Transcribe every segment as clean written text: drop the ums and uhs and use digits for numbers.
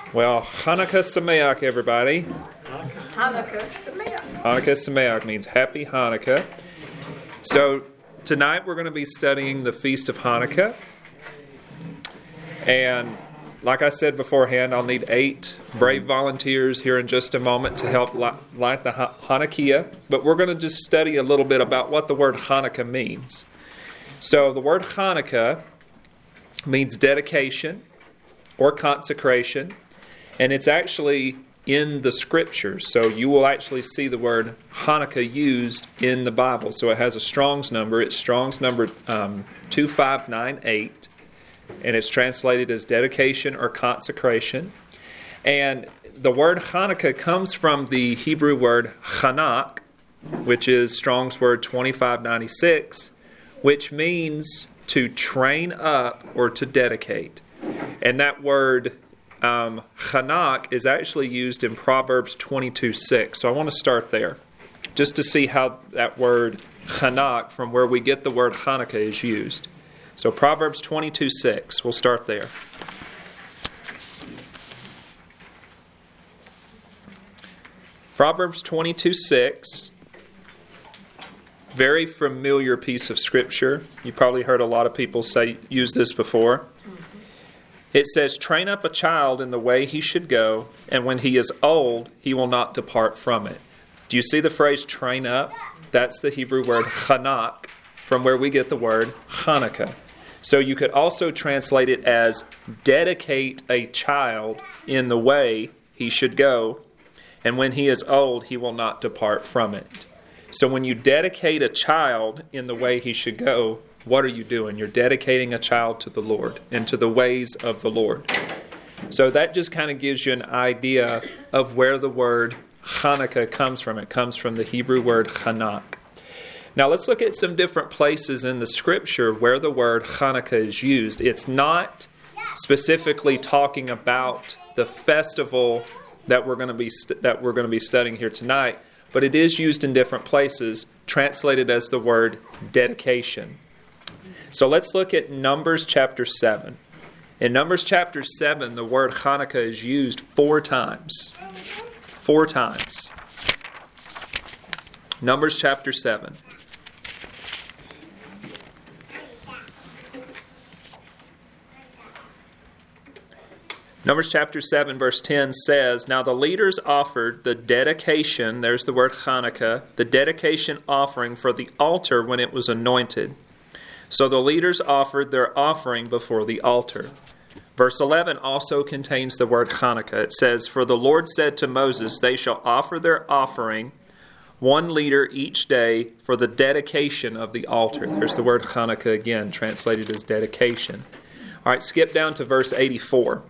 Well, Hanukkah Sameach, everybody. Hanukkah Sameach. Hanukkah Sameach means Happy Hanukkah. So tonight we're going to be studying the Feast of Hanukkah. And like I said beforehand, I'll need 8 brave volunteers here in just a moment to help light the Hanukkah. But we're going to just study a little bit about what the word Hanukkah means. So the word Hanukkah means dedication or consecration. And it's actually in the Scriptures. So you will actually see the word Hanukkah used in the Bible. So it has a Strong's number. It's Strong's number 2598. And it's translated as dedication or consecration. And the word Hanukkah comes from the Hebrew word Chanak, which is Strong's word 2596, which means to train up or to dedicate. And that word Chanak is actually used in Proverbs 22:6. So I want to start there, just to see how that word Chanak, from where we get the word Hanukkah, is used. So Proverbs 22:6, we'll start there. Proverbs 22:6, very familiar piece of Scripture. You probably heard a lot of people use this before. It says, "Train up a child in the way he should go, and when he is old, he will not depart from it." Do you see the phrase train up? That's the Hebrew word chanak, from where we get the word Hanukkah. So you could also translate it as dedicate a child in the way he should go, and when he is old, he will not depart from it. So when you dedicate a child in the way he should go, what are you doing? You're dedicating a child to the Lord and to the ways of the Lord. So that just kind of gives you an idea of where the word Hanukkah comes from. It comes from the Hebrew word Chanak. Now let's look at some different places in the Scripture where the word Hanukkah is used. It's not specifically talking about the festival that we're going to be studying here tonight, but it is used in different places, translated as the word dedication. So let's look at Numbers chapter 7. In Numbers chapter 7, the word Hanukkah is used 4 times. 4 times. Numbers chapter 7. Numbers chapter 7 verse 10 says, "Now the leaders offered the dedication," there's the word Hanukkah, "the dedication offering for the altar when it was anointed. So the leaders offered their offering before the altar." Verse 11 also contains the word Hanukkah. It says, "For the Lord said to Moses, they shall offer their offering 1 liter each day for the dedication of the altar." There's the word Hanukkah again, translated as dedication. All right, skip down to verse 84.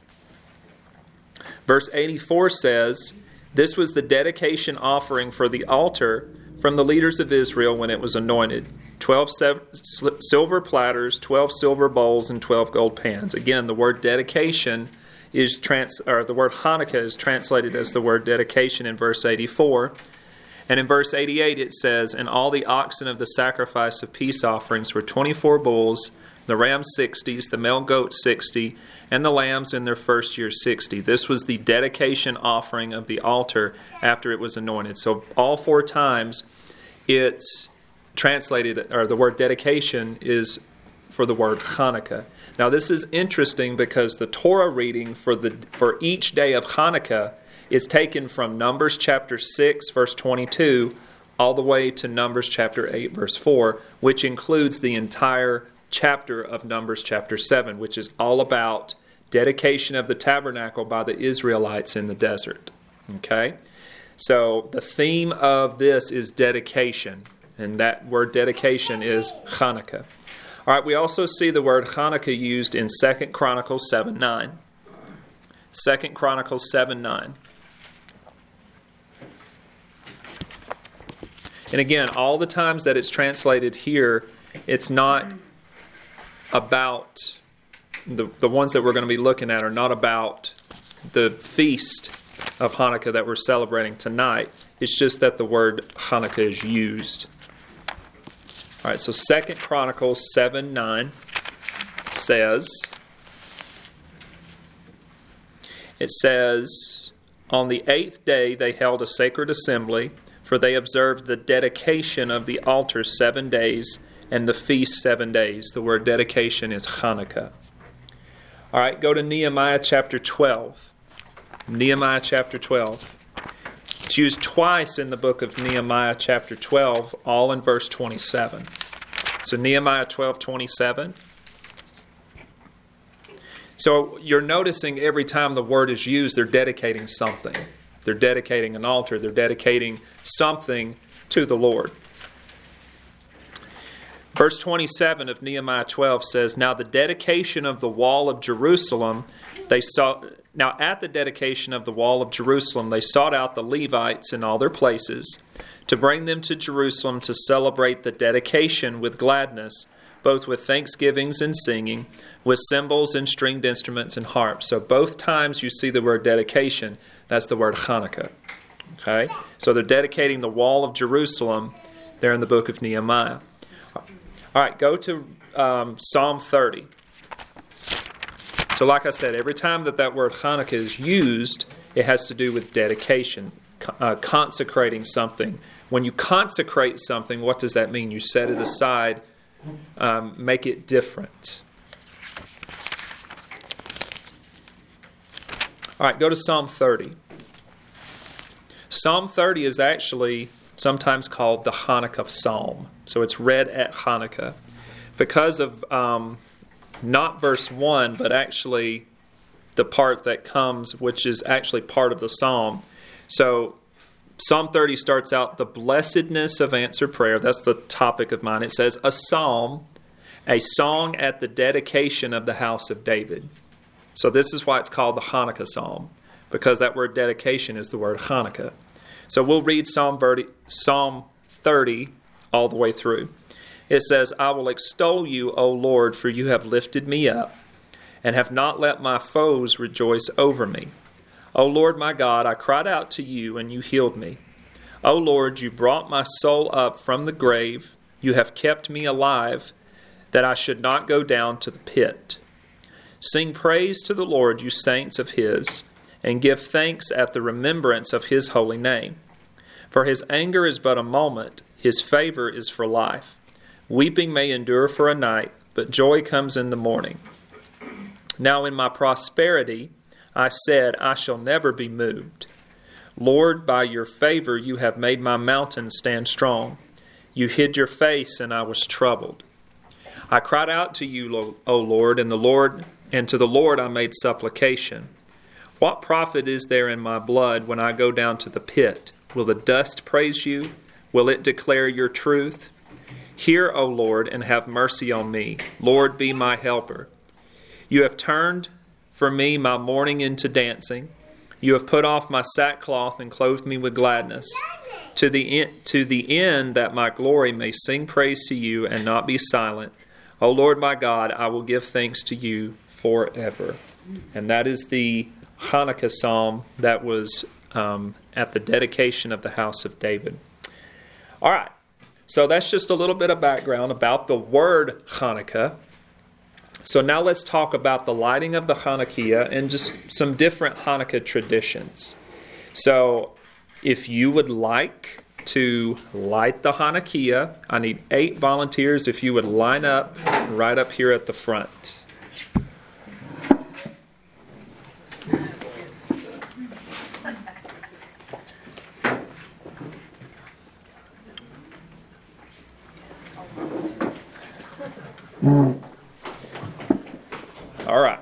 Verse 84 says, "This was the dedication offering for the altar from the leaders of Israel when it was anointed. 12 silver platters, 12 silver bowls, and 12 gold pans." Again, the word dedication is the word Hanukkah is translated as the word dedication in verse 84. And in verse 88 it says, "And all the oxen of the sacrifice of peace offerings were 24 bulls, the rams 60, the male goats 60, and the lambs in their first year 60. This was the dedication offering of the altar after it was anointed. So all 4 times it's translated, or the word dedication is for the word Hanukkah. Now this is interesting because the Torah reading for each day of Hanukkah is taken from Numbers chapter 6 verse 22 all the way to Numbers chapter 8 verse 4, which includes the entire chapter of Numbers chapter 7, which is all about dedication of the tabernacle by the Israelites in the desert. Okay? So the theme of this is dedication, and that word dedication is Hanukkah. All right, we also see the word Hanukkah used in 2 Chronicles 7:9. 2 Chronicles 7:9. And again, all the times that it's translated here, it's not about, the ones that we're going to be looking at are not about the feast of Hanukkah that we're celebrating tonight. It's just that the word Hanukkah is used. All right, so 2 Chronicles 7:9 says, It says, on the 8th day they held a sacred assembly, for they observed the dedication of the altar 7 days and the feast 7 days. The word dedication is Hanukkah. All right, go to Nehemiah chapter 12. Nehemiah chapter 12. It's used twice in the book of Nehemiah chapter 12, all in verse 27. So Nehemiah 12:27. So you're noticing every time the word is used, they're dedicating something. They're dedicating an altar. They're dedicating something to the Lord. Verse 27 of Nehemiah 12 says, Now at the dedication of the wall of Jerusalem, they sought out the Levites in all their places, to bring them to Jerusalem to celebrate the dedication with gladness, both with thanksgivings and singing, with cymbals and stringed instruments and harps. So both times you see the word dedication, that's the word Hanukkah. Okay? So they're dedicating the wall of Jerusalem there in the book of Nehemiah. All right, go to Psalm 30. So like I said, every time that word Hanukkah is used, it has to do with dedication, consecrating something. When you consecrate something, what does that mean? You set it aside, make it different. All right, go to Psalm 30. Psalm 30 is actually sometimes called the Hanukkah Psalm. So it's read at Hanukkah because of not verse 1, but actually the part that comes, which is actually part of the psalm. So Psalm 30 starts out, the blessedness of answered prayer. That's the topic of mine. It says, a psalm, a song at the dedication of the house of David. So this is why it's called the Hanukkah Psalm, because that word dedication is the word Hanukkah. So we'll read Psalm 30 all the way through. It says, I will extol you, O Lord, for you have lifted me up, and have not let my foes rejoice over me. O Lord my God, I cried out to you, and you healed me. O Lord, you brought my soul up from the grave. You have kept me alive, that I should not go down to the pit. Sing praise to the Lord, you saints of his, and give thanks at the remembrance of his holy name. For his anger is but a moment, his favor is for life. Weeping may endure for a night, but joy comes in the morning. Now in my prosperity I said, I shall never be moved. Lord, by your favor you have made my mountain stand strong. You hid your face, and I was troubled. I cried out to you, O Lord, and to the Lord I made supplication. What profit is there in my blood when I go down to the pit? Will the dust praise you? Will it declare your truth? Hear, O Lord, and have mercy on me. Lord, be my helper. You have turned for me my mourning into dancing. You have put off my sackcloth and clothed me with gladness, to the end that my glory may sing praise to you and not be silent. O Lord my God, I will give thanks to you forever. And that is the Hanukkah psalm that was at the dedication of the house of David. All right, so that's just a little bit of background about the word Hanukkah. So now let's talk about the lighting of the Hanukkah and just some different Hanukkah traditions. So if you would like to light the Hanukkah, I need 8 volunteers if you would line up right up here at the front. All right.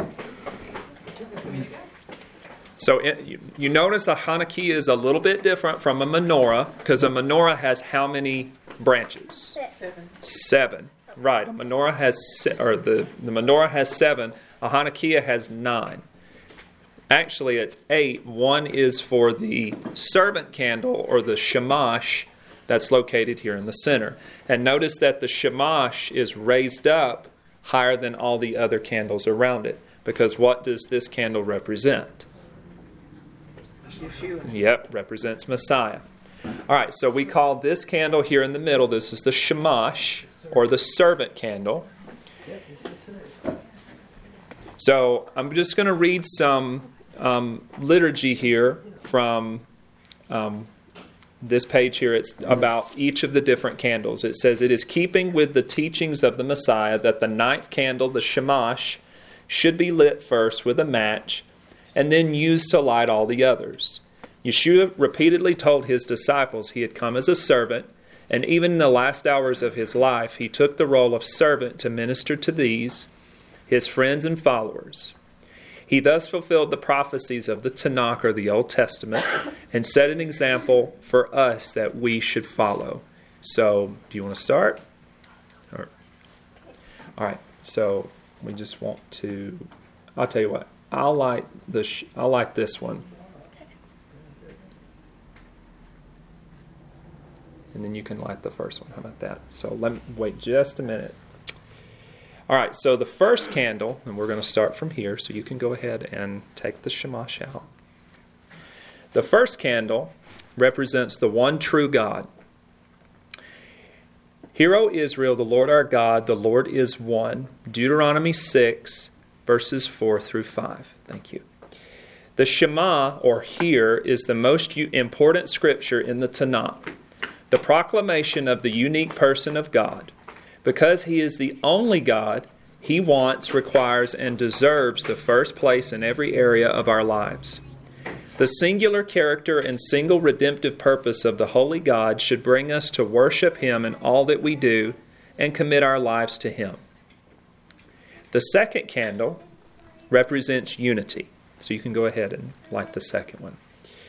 So you notice a Hanukkah is a little bit different from a menorah, because a menorah has how many branches? 7. Right. A menorah has, the menorah has 7. A Hanukkah has 9. Actually, it's 8. One is for the servant candle, or the shamash, that's located here in the center. And notice that the shamash is raised up higher than all the other candles around it. Because what does this candle represent? Yeshua. Yep, represents Messiah. All right, so we call this candle here in the middle, this is the shamash, or the servant candle. So I'm just going to read some liturgy here from this page here. It's about each of the different candles. It says, it is keeping with the teachings of the Messiah that the ninth candle, the shamash, should be lit first with a match and then used to light all the others. Yeshua repeatedly told his disciples he had come as a servant, and even in the last hours of his life, he took the role of servant to minister to these, his friends and followers. He thus fulfilled the prophecies of the Tanakh, or the Old Testament, and set an example for us that we should follow. So, do you want to start? All right, so we just want to, I'll tell you what, I'll light this one. And then you can light the first one. How about that? So let me wait just a minute. All right, so the first candle, and we're going to start from here, so you can go ahead and take the shamash out. The first candle represents the one true God. Hear, O Israel, the Lord our God, the Lord is one. Deuteronomy 6, verses 4 through 5. Thank you. The Shema, or hear, is the most important scripture in the Tanakh. The proclamation of the unique person of God. Because he is the only God, he wants, requires, and deserves the first place in every area of our lives. The singular character and single redemptive purpose of the Holy God should bring us to worship him in all that we do and commit our lives to him. The second candle represents unity. So you can go ahead and light the second one.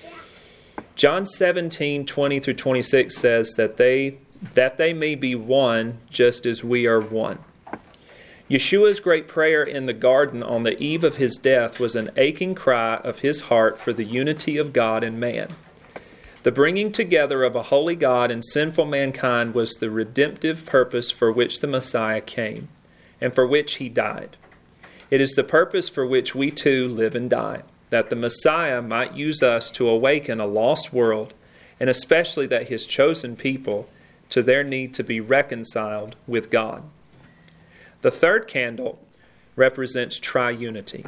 John 17, 20 through 26 says that they may be one just as we are one. Yeshua's great prayer in the garden on the eve of his death was an aching cry of his heart for the unity of God and man. The bringing together of a holy God and sinful mankind was the redemptive purpose for which the Messiah came, and for which he died. It is the purpose for which we too live and die, that the Messiah might use us to awaken a lost world, and especially that his chosen people to their need to be reconciled with God. The third candle represents triunity.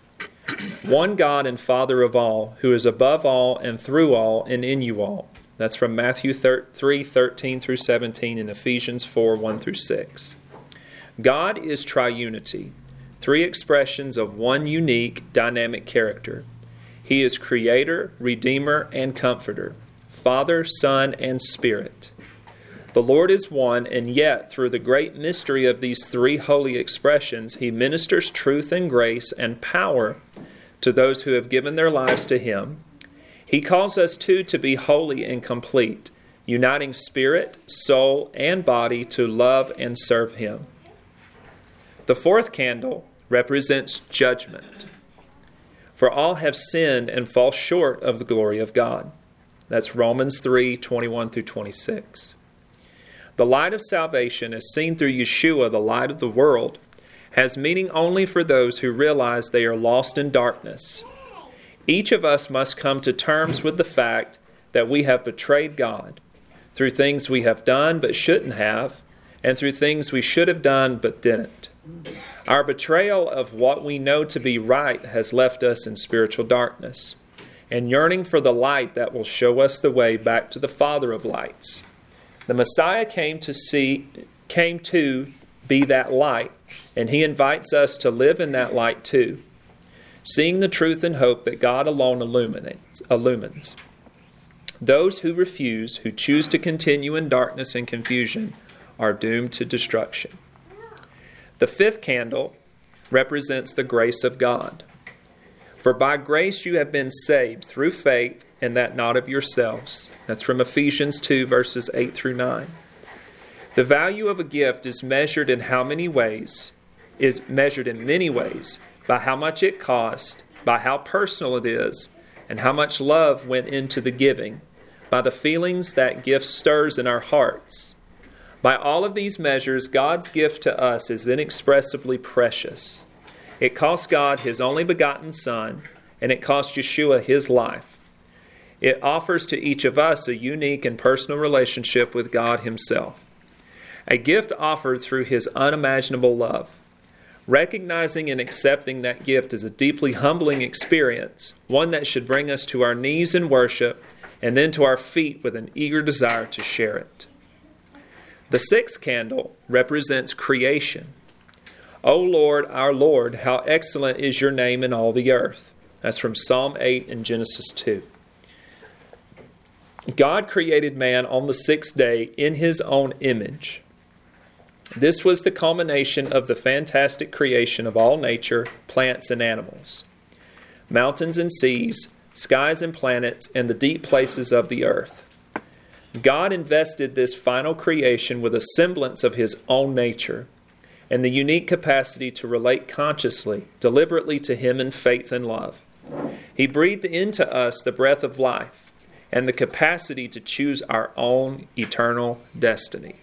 One God and Father of all, who is above all and through all and in you all. That's from Matthew 3, 13 through 17 and Ephesians 4, 1 through 6. God is triunity, three expressions of one unique, dynamic character. He is Creator, Redeemer, and Comforter, Father, Son, and Spirit. The Lord is one, and yet, through the great mystery of these three holy expressions, he ministers truth and grace and power to those who have given their lives to him. He calls us too to be holy and complete, uniting spirit, soul, and body to love and serve him. The fourth candle represents judgment. For all have sinned and fall short of the glory of God. That's Romans 3, 21 through 26. The light of salvation, as seen through Yeshua, the light of the world, has meaning only for those who realize they are lost in darkness. Each of us must come to terms with the fact that we have betrayed God through things we have done but shouldn't have, and through things we should have done but didn't. Our betrayal of what we know to be right has left us in spiritual darkness, and yearning for the light that will show us the way back to the Father of lights. The Messiah came to be that light, and he invites us to live in that light too, seeing the truth and hope that God alone illumines. Those who refuse, who choose to continue in darkness and confusion, are doomed to destruction. The fifth candle represents the grace of God. For by grace you have been saved through faith, and that not of yourselves. That's from Ephesians 2, verses 8 through 9. The value of a gift is measured in many ways, by how much it cost, by how personal it is, and how much love went into the giving, by the feelings that gift stirs in our hearts. By all of these measures, God's gift to us is inexpressibly precious. It cost God his only begotten Son, and it cost Yeshua his life. It offers to each of us a unique and personal relationship with God himself. A gift offered through his unimaginable love. Recognizing and accepting that gift is a deeply humbling experience, one that should bring us to our knees in worship and then to our feet with an eager desire to share it. The sixth candle represents creation. O Lord, our Lord, how excellent is your name in all the earth. That's from Psalm 8 and Genesis 2. God created man on the sixth day in his own image. This was the culmination of the fantastic creation of all nature, plants and animals, mountains and seas, skies and planets, and the deep places of the earth. God invested this final creation with a semblance of his own nature and the unique capacity to relate consciously, deliberately to him in faith and love. He breathed into us the breath of life and the capacity to choose our own eternal destiny.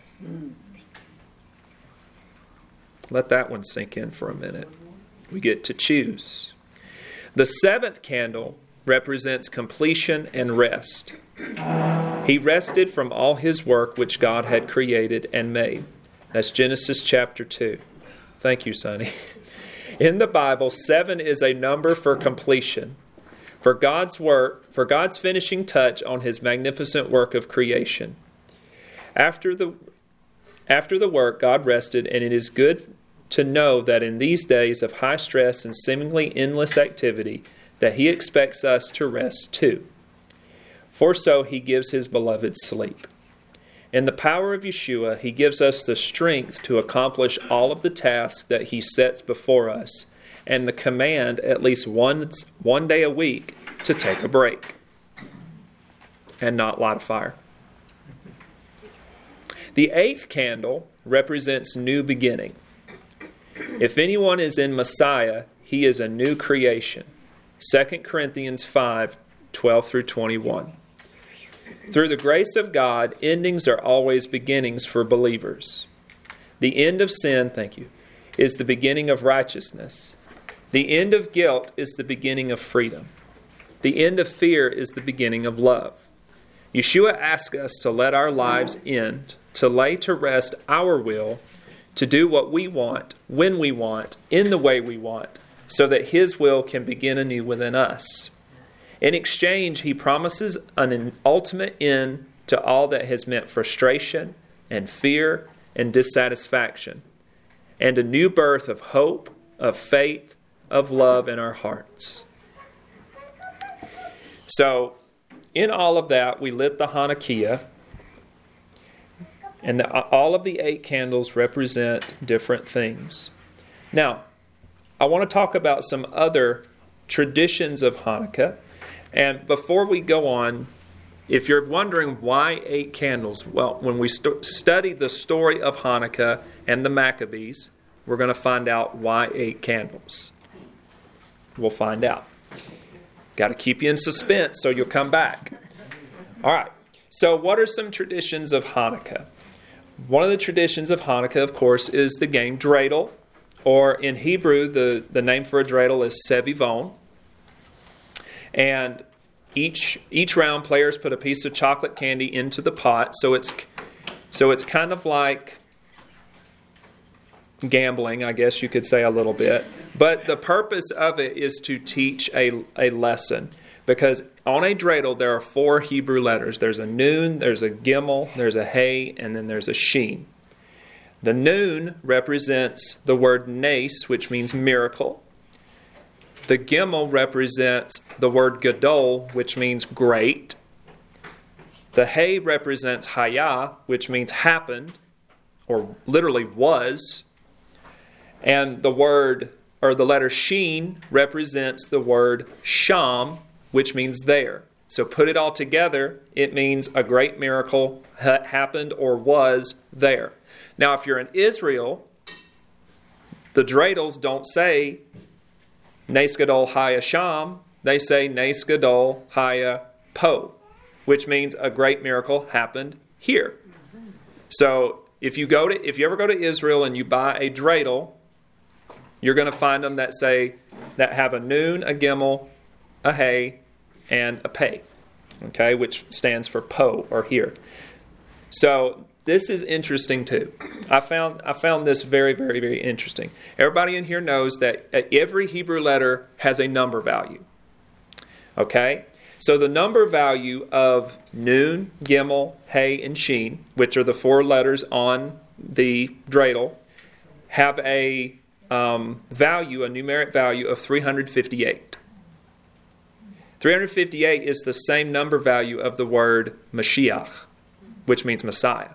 Let that one sink in for a minute. We get to choose. The seventh candle represents completion and rest. He rested from all his work which God had created and made. That's Genesis chapter 2. Thank you, Sonny. In the Bible, 7 is a number for completion, for God's work, for God's finishing touch on his magnificent work of creation. After the work, God rested, and it is good to know that in these days of high stress and seemingly endless activity, that he expects us to rest too. For so he gives his beloved sleep. In the power of Yeshua, he gives us the strength to accomplish all of the tasks that he sets before us, and the command at least one day a week to take a break and not light a fire. The eighth candle represents new beginning. If anyone is in Messiah, he is a new creation. 2 Corinthians 5:12 through 21. Through the grace of God, endings are always beginnings for believers. The end of sin, is the beginning of righteousness. The end of guilt is the beginning of freedom. The end of fear is the beginning of love. Yeshua asks us to let our lives end, to lay to rest our will, to do what we want, when we want, in the way we want, so that his will can begin anew within us. In exchange, he promises an ultimate end to all that has meant frustration and fear and dissatisfaction, and a new birth of hope, of faith, of love in our hearts. So, in all of that, we lit the Hanukkah, and all of the 8 candles represent different things. Now, I want to talk about some other traditions of Hanukkah. And before we go on, if you're wondering why 8 candles, well, when we study the story of Hanukkah and the Maccabees, we're going to find out why 8 candles. We'll find out. Got to keep you in suspense so you'll come back. All right. So what are some traditions of Hanukkah? One of the traditions of Hanukkah, of course, is the game dreidel, or in Hebrew, the name for a dreidel is sevivon. And each round, players put a piece of chocolate candy into the pot. So it's kind of like gambling, I guess you could say a little bit. But the purpose of it is to teach a lesson. Because on a dreidel, there are 4 Hebrew letters. There's a nun, there's a gimel, there's a hey, and then there's a sheen. The nun represents the word nes, which means miracle. The gimel represents the word gadol, which means great. The hey represents haya, which means happened, or literally was. And the word, or the letter sheen, represents the word sham, which means there. So put it all together, it means a great miracle happened or was there. Now, if you're in Israel, the dreidels don't say Nes Gadol Haya Sham, they say Nes Gadol Haya Po, which means a great miracle happened here. So if you ever go to Israel and you buy a dreidel, you're going to find them that have a nun, a gimel, a hey, and a pei, okay, which stands for po or here. So this is interesting too. I found this very, very, very interesting. Everybody in here knows that every Hebrew letter has a number value. Okay? So the number value of Nun, Gimel, Hey, and Shin, which are the 4 letters on the dreidel, have a value, a numeric value of 358. 358 is the same number value of the word Mashiach, which means Messiah.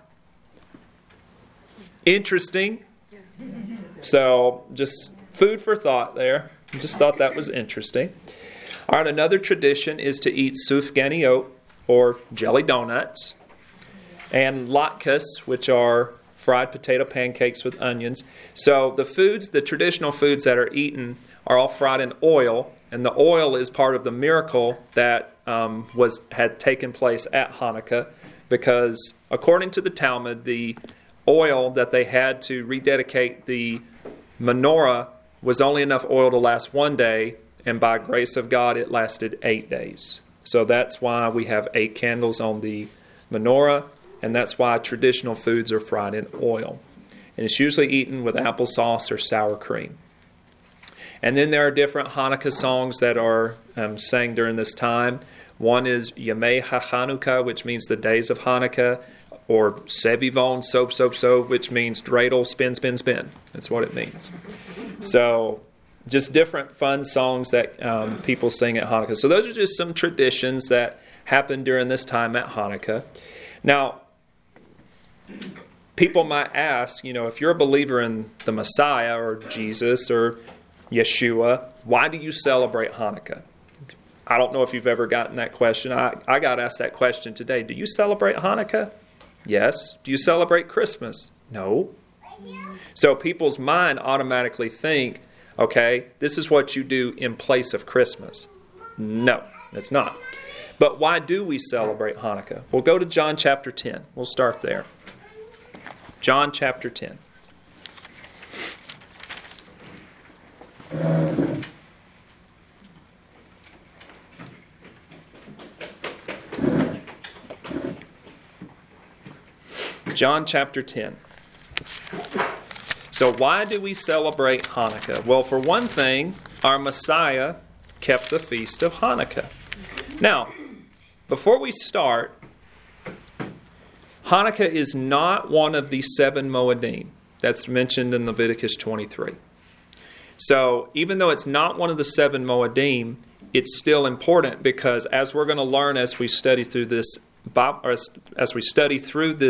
Interesting. So just food for thought there. Just thought that was interesting. All right, another tradition is to eat sufganiot, or jelly donuts, and latkes, which are fried potato pancakes with onions. So the traditional foods that are eaten are all fried in oil, and the oil is part of the miracle that had taken place at Hanukkah, because according to the Talmud, the oil that they had to rededicate the menorah was only enough oil to last 1 day, and by grace of God, it lasted 8 days. So that's why we have 8 candles on the menorah, and that's why traditional foods are fried in oil. And it's usually eaten with applesauce or sour cream. And then there are different Hanukkah songs that are sang during this time. One is Yemei HaChanukah, which means the days of Hanukkah, or Sevivon, Sov, Sov, Sov, which means dreidel, spin, spin, spin. That's what it means. So just different fun songs that people sing at Hanukkah. So those are just some traditions that happen during this time at Hanukkah. Now, people might ask, if you're a believer in the Messiah or Jesus or Yeshua, why do you celebrate Hanukkah? I don't know if you've ever gotten that question. I got asked that question today. Do you celebrate Hanukkah? Yes. Do you celebrate Christmas? No. So people's mind automatically think, okay, this is what you do in place of Christmas. No, it's not. But why do we celebrate Hanukkah? We'll go to John chapter 10. We'll start there. John chapter 10. John chapter 10. So why do we celebrate Hanukkah? Well, for one thing, our Messiah kept the feast of Hanukkah. Now, before we start, Hanukkah is not one of the 7 Moedim that's mentioned in Leviticus 23. So even though it's not one of the 7 Moedim, it's still important, because as we're going to learn as we study through this Bible study,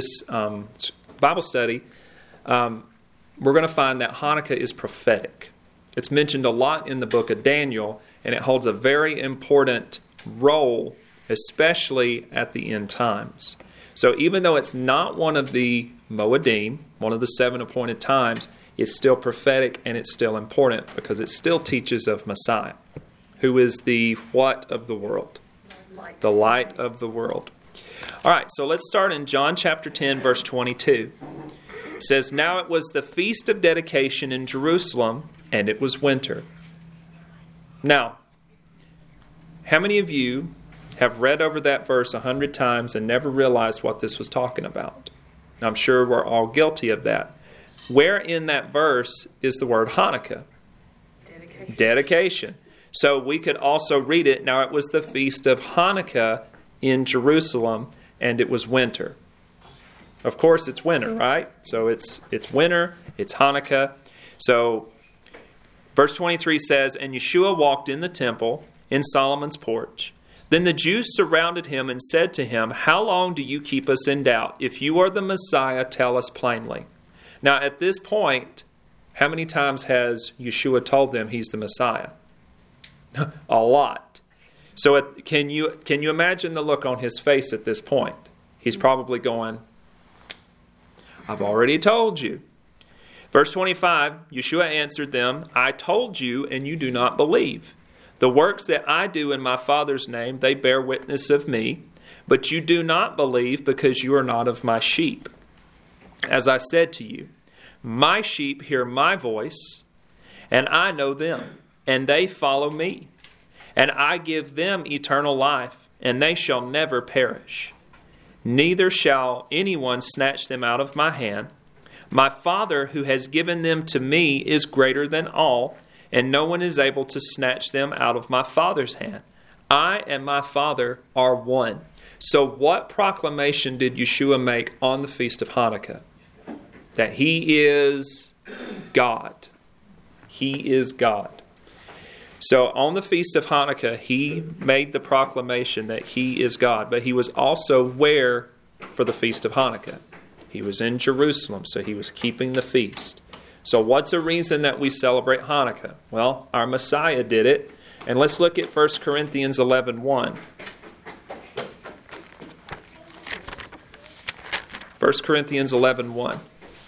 we're going to find that Hanukkah is prophetic. It's mentioned a lot in the book of Daniel, and it holds a very important role, especially at the end times. So even though it's not one of the Moedim, one of the 7 appointed times, it's still prophetic and it's still important, because it still teaches of Messiah, who is the what of the world? The light of the world. All right, so let's start in John chapter 10, verse 22. It says, "Now it was the feast of dedication in Jerusalem, and it was winter." Now, how many of you have read over that verse 100 times and never realized what this was talking about? I'm sure we're all guilty of that. Where in that verse is the word Hanukkah? Dedication. So we could also read it, "Now it was the feast of Hanukkah in Jerusalem, and it was winter." Of course, it's winter, right? So it's winter, it's Hanukkah. So verse 23 says, "And Yeshua walked in the temple in Solomon's porch. Then the Jews surrounded him and said to him, 'How long do you keep us in doubt? If you are the Messiah, tell us plainly.'" Now at this point, how many times has Yeshua told them he's the Messiah? A lot. So can you imagine the look on his face at this point? He's probably going, "I've already told you." Verse 25, Yeshua answered them, "I told you, and you do not believe. The works that I do in my Father's name, they bear witness of me, but you do not believe because you are not of my sheep. As I said to you, my sheep hear my voice, and I know them, and they follow me. And I give them eternal life, and they shall never perish. neither shall anyone snatch them out of my hand. My Father who has given them to me is greater than all, and no one is able to snatch them out of my Father's hand. I and my Father are one. So what proclamation did Yeshua make on the Feast of Hanukkah? That He is God. He is God. So on the Feast of Hanukkah, He made the proclamation that He is God. But He was also where for the Feast of Hanukkah? He was in Jerusalem, so He was keeping the feast. So what's a reason that we celebrate Hanukkah? Well, our Messiah did it. And let's look at 1 Corinthians 11:1. 1 Corinthians 11:1.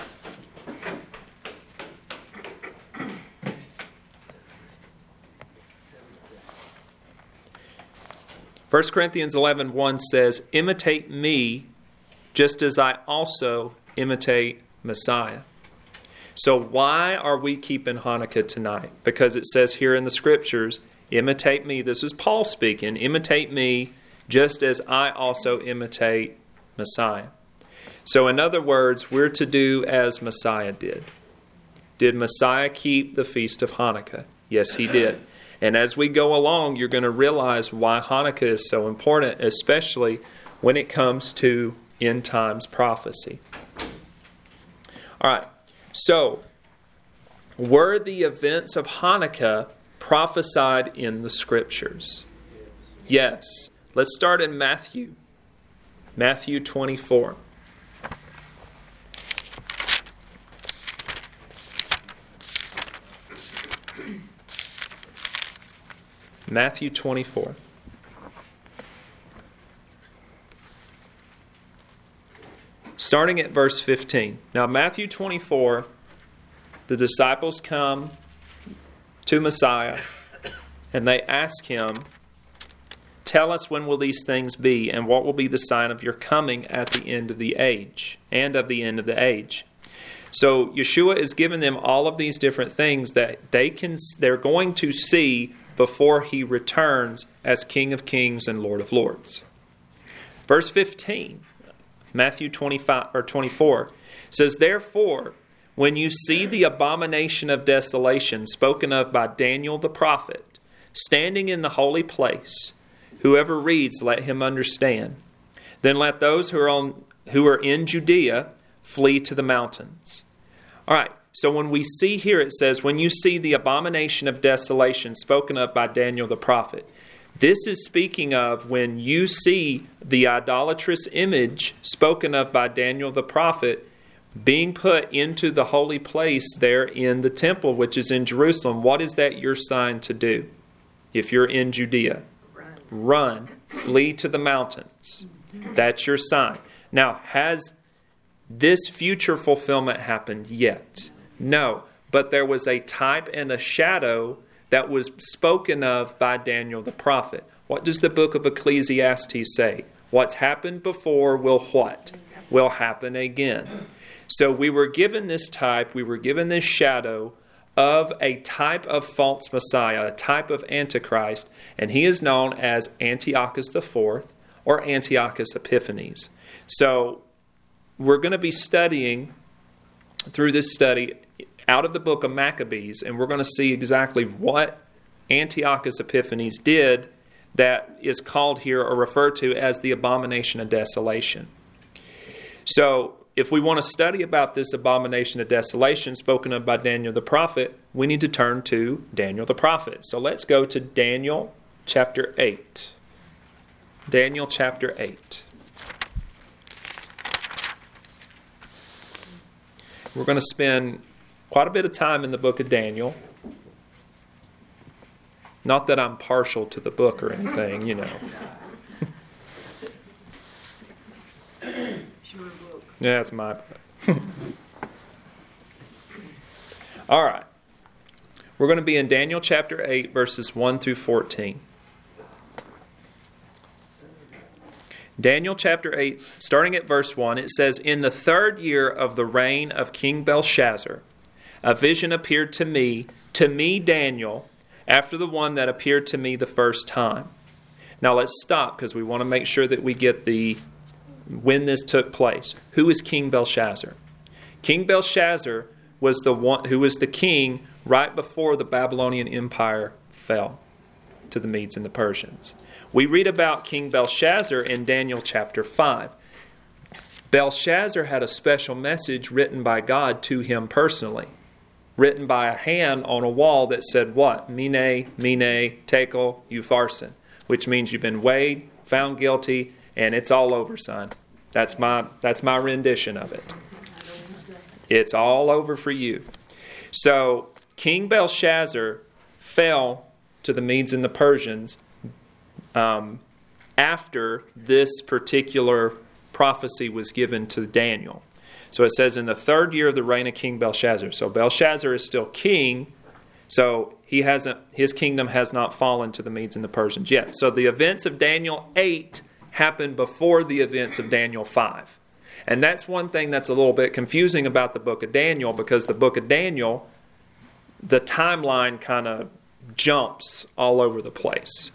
First Corinthians 11:1 says, imitate me just as I also imitate Messiah. So why are we keeping Hanukkah tonight? Because it says here in the Scriptures, imitate me. This is Paul speaking. Imitate me just as I also imitate Messiah. So in other words, we're to do as Messiah did. Did Messiah keep the Feast of Hanukkah? Yes, He did. And as we go along, you're going to realize why Hanukkah is so important, especially when it comes to end times prophecy. All right. So, were the events of Hanukkah prophesied in the Scriptures? Yes. Let's start in Matthew. Matthew 24. Matthew 24. Starting at verse 15. Now, Matthew 24, the disciples come to Messiah and they ask Him, tell us when will these things be, and what will be the sign of your coming at the end of the age, and of the end of the age. So Yeshua is giving them all of these different things that they're going to see before He returns as King of Kings and Lord of Lords. Verse 15, Matthew 24 says, therefore, when you see the abomination of desolation spoken of by Daniel the prophet, standing in the holy place, whoever reads, let him understand. Then let those who are in Judea flee to the mountains. All right. So when we see here, it says, when you see the abomination of desolation spoken of by Daniel the prophet, this is speaking of when you see the idolatrous image spoken of by Daniel the prophet being put into the holy place there in the temple, which is in Jerusalem. What is that your sign to do? If you're in Judea, run, flee to the mountains. That's your sign. Now, has this future fulfillment happened yet? No, but there was a type and a shadow that was spoken of by Daniel the prophet. What does the book of Ecclesiastes say? What's happened before will what? Will happen again. So we were given this type, we were given this shadow of a type of false Messiah, a type of Antichrist, and he is known as Antiochus IV or Antiochus Epiphanes. So we're going to be studying through this study out of the book of Maccabees, and we're going to see exactly what Antiochus Epiphanes did that is called here or referred to as the abomination of desolation. So if we want to study about this abomination of desolation spoken of by Daniel the prophet, we need to turn to Daniel the prophet. So let's go to Daniel chapter 8. Daniel chapter 8. We're going to spend quite a bit of time in the book of Daniel. Not that I'm partial to the book or anything, you know. Yeah, it's my book. All right. We're going to be in Daniel chapter 8, verses 1 through 14. Daniel chapter 8, starting at verse 1, it says, in the 3rd year of the reign of King Belshazzar, a vision appeared to me, Daniel, after the one that appeared to me the first time. Now let's stop because we want to make sure that we get the when this took place. Who is King Belshazzar? King Belshazzar was the one who was the king right before the Babylonian Empire fell to the Medes and the Persians. We read about King Belshazzar in Daniel chapter 5. Belshazzar had a special message written by God to him personally, written by a hand on a wall that said what? Mene, mene, tekel, upharsin, which means you've been weighed, found guilty, and it's all over, son. That's my rendition of it. It's all over for you. So King Belshazzar fell to the Medes and the Persians after this particular prophecy was given to Daniel. So it says in the 3rd year of the reign of King Belshazzar. So Belshazzar is still king. So his kingdom has not fallen to the Medes and the Persians yet. So the events of Daniel 8 happened before the events of Daniel 5. And that's one thing that's a little bit confusing about the book of Daniel, because the book of Daniel, the timeline kind of jumps all over the place.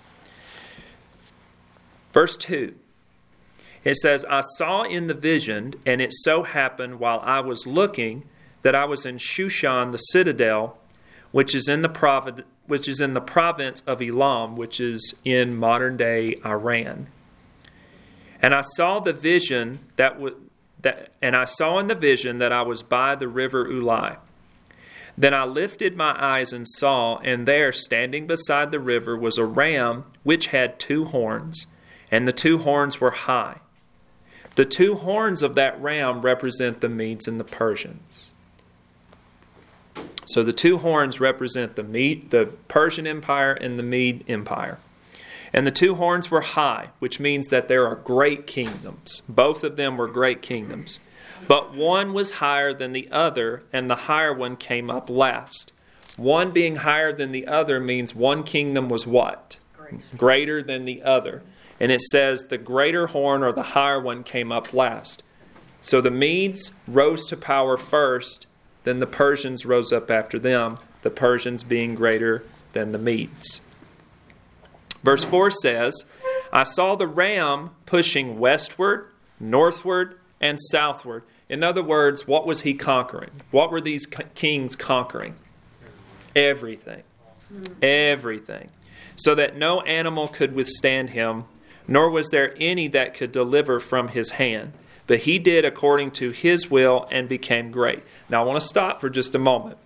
Verse 2. It says, I saw in the vision, and it so happened while I was looking, that I was in Shushan, the citadel, which is in the province of Elam, which is in modern-day Iran. And I saw the vision and I saw in the vision that I was by the river Ulai. Then I lifted my eyes and saw, and there, standing beside the river, was a ram which had 2 horns, and the 2 horns were high. The 2 horns of that ram represent the Medes and the Persians. So the 2 horns represent the Persian Empire and the Mede Empire. And the 2 horns were high, which means that there are great kingdoms. Both of them were great kingdoms. But one was higher than the other, and the higher one came up last. One being higher than the other means one kingdom was what? Greater than the other. And it says the greater horn or the higher one came up last. So the Medes rose to power first, then the Persians rose up after them, the Persians being greater than the Medes. Verse 4 says, I saw the ram pushing westward, northward, and southward. In other words, what was he conquering? What were these kings conquering? Everything. Everything. So that no animal could withstand him, nor was there any that could deliver from his hand. But he did according to his will and became great. Now I want to stop for just a moment.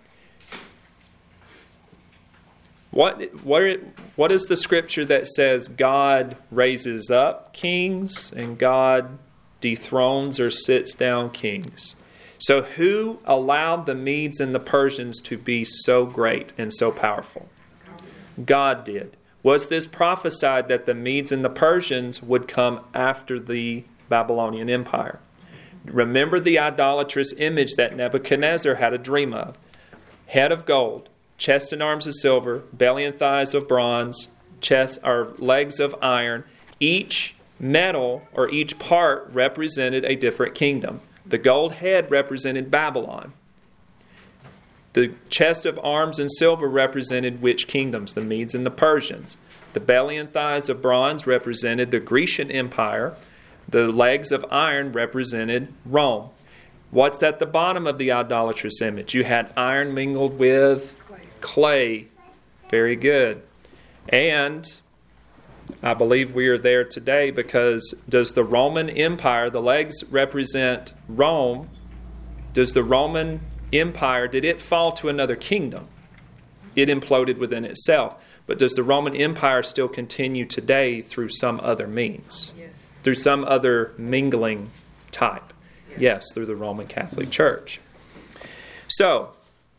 What is the scripture that says God raises up kings and God dethrones or sits down kings? So who allowed the Medes and the Persians to be so great and so powerful? God did. Was this prophesied that the Medes and the Persians would come after the Babylonian Empire? Remember the idolatrous image that Nebuchadnezzar had a dream of. Head of gold, chest and arms of silver, belly and thighs of bronze, chest or legs of iron. Each metal or each part represented a different kingdom. The gold head represented Babylon. The chest of arms and silver represented which kingdoms? The Medes and the Persians. The belly and thighs of bronze represented the Grecian Empire. The legs of iron represented Rome. What's at the bottom of the idolatrous image? You had iron mingled with clay. Very good. And I believe we are there today because does the Roman Empire, the legs represent Rome, does the Roman Empire, did it fall to another kingdom? It imploded within itself. But does the Roman Empire still continue today through some other means? Yes. Through some other mingling type? Yes, through the Roman Catholic Church. So,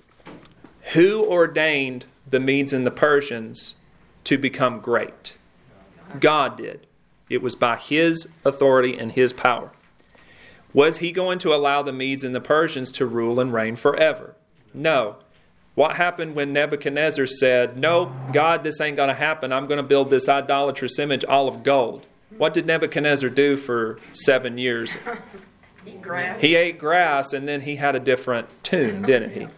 who ordained the Medes and the Persians to become great? God did. It was by His authority and His power. Was He going to allow the Medes and the Persians to rule and reign forever? No. What happened when Nebuchadnezzar said, no, God, this ain't going to happen. I'm going to build this idolatrous image all of gold. What did Nebuchadnezzar do for 7 years? Eat grass. He ate grass and then he had a different tune, didn't he?